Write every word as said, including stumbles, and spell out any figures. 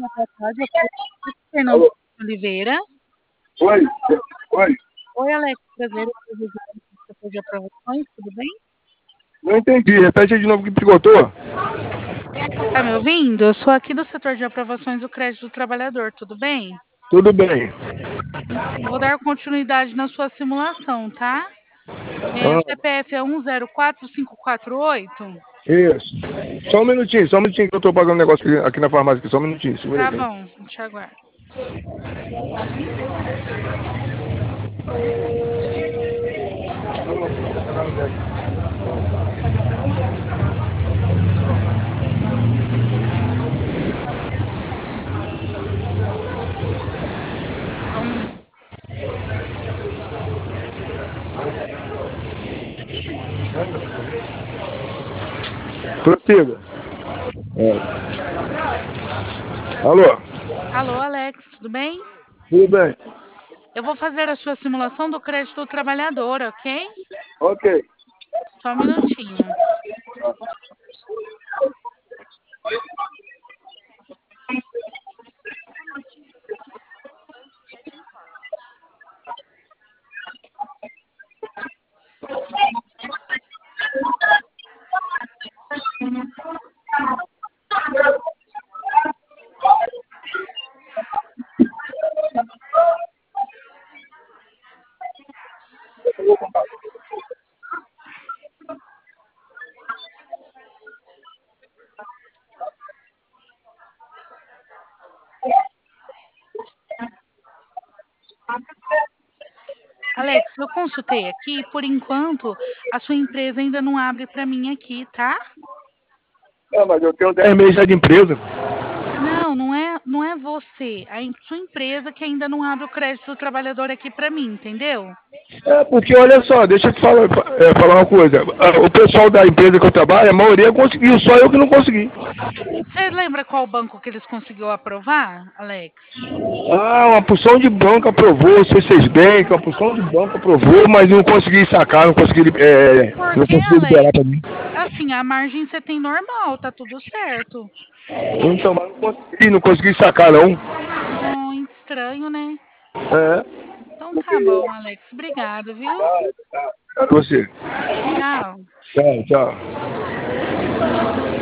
boa tarde. Eu sou Fernando Alô? Oliveira. Oi? Oi? Oi, Alex. Prazer em te visitar no setor de aprovações, tudo bem? Não entendi. Repete aí de novo que picotou. Tá me ouvindo? Eu sou aqui do setor de aprovações do crédito do trabalhador, tudo bem? Tudo bem. Então, vou dar continuidade na sua simulação, tá? É, o Ah, C P F é um zero quatro cinco quatro oito. isso. Só um minutinho, só um minutinho que eu tô pagando um negócio aqui, aqui na farmácia. Aqui. Só um minutinho, segura aí. Tá Tá? bom, te aguardo. Só um minuto. Prossiga. É. Alô? Alô, Alex, tudo bem? Tudo bem? Eu vou fazer a sua simulação do crédito do trabalhador, ok? Ok. Só um minutinho. Alex, eu consultei aqui, por enquanto, a sua empresa ainda não abre para mim aqui, tá? Ah, mas eu tenho dez meses já de empresa. Não, não é, não é você, a em- sua empresa que ainda não abre o crédito do trabalhador aqui para mim, entendeu? É, porque olha só, deixa eu te falar, é, falar uma coisa. Ah, o pessoal da empresa que eu trabalho, a maioria conseguiu, só eu que não consegui. Você lembra qual banco que eles conseguiu aprovar, Alex? Ah, uma porção de banco aprovou, C seis Bank, uma porção de banco aprovou, mas não consegui sacar, não consegui, é, Por não que, consegui Alex? liberar pra mim. Assim, a margem você tem normal, tá tudo certo. Então, mas não consegui, não consegui sacar não. Muito estranho, né? É, Então tá porque... bom, Alex. Obrigado, viu? Você. Tchau. Tchau, tchau.